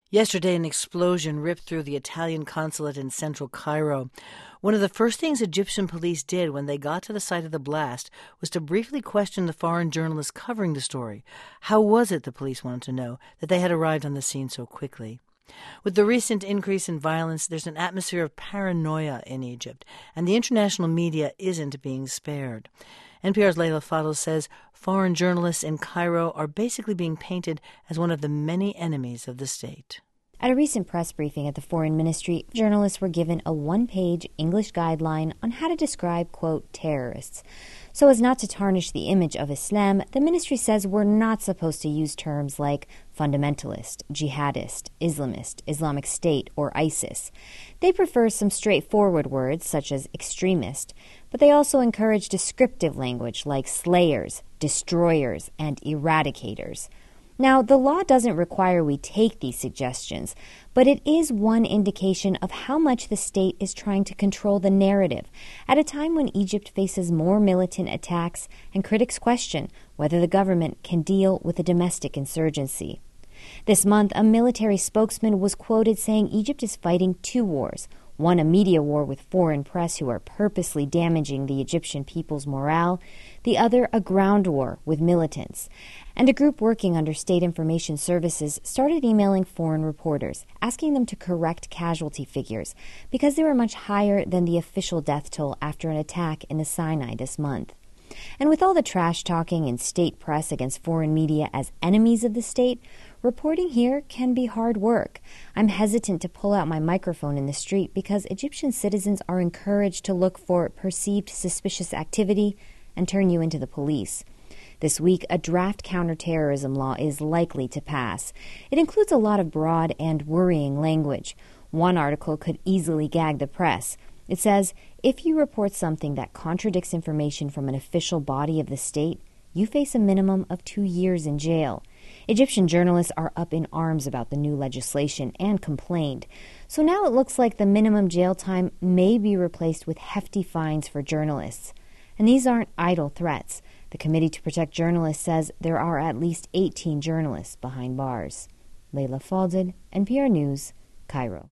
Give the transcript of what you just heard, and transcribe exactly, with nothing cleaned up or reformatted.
Yesterday, an explosion ripped through the Italian consulate in central Cairo. One of the first things Egyptian police did when they got to the site of the blast was to briefly question the foreign journalists covering the story. How was it, the police wanted to know, that they had arrived on the scene so quickly? With the recent increase in violence, there's an atmosphere of paranoia in Egypt, and the international media isn't being spared. N P R's Leila Fadel says foreign journalists in Cairo are basically being painted as one of the many enemies of the state. At a recent press briefing at the Foreign Ministry, journalists were given a one-page English guideline on how to describe, quote, terrorists. So as not to tarnish the image of Islam, the ministry says we're not supposed to use terms like fundamentalist, jihadist, Islamist, Islamic State, or ISIS. They prefer some straightforward words such as extremist, but they also encourage descriptive language like slayers, destroyers, and eradicators. Now, the law doesn't require we take these suggestions, but it is one indication of how much the state is trying to control the narrative at a time when Egypt faces more militant attacks and critics question whether the government can deal with a domestic insurgency. This month, a military spokesman was quoted saying Egypt is fighting two wars, one a media war with foreign press who are purposely damaging the Egyptian people's morale, the other a ground war with militants. And a group working under state information services started emailing foreign reporters, asking them to correct casualty figures, because they were much higher than the official death toll after an attack in the Sinai this month. And with all the trash-talking in state press against foreign media as enemies of the state, reporting here can be hard work. I'm hesitant to pull out my microphone in the street because Egyptian citizens are encouraged to look for perceived suspicious activity and turn you into the police. This week, a draft counterterrorism law is likely to pass. It includes a lot of broad and worrying language. One article could easily gag the press. It says, if you report something that contradicts information from an official body of the state, you face a minimum of two years in jail. Egyptian journalists are up in arms about the new legislation and complained. So now it looks like the minimum jail time may be replaced with hefty fines for journalists. And these aren't idle threats. The Committee to Protect Journalists says there are at least eighteen journalists behind bars. Leila Fadel, N P R News, Cairo.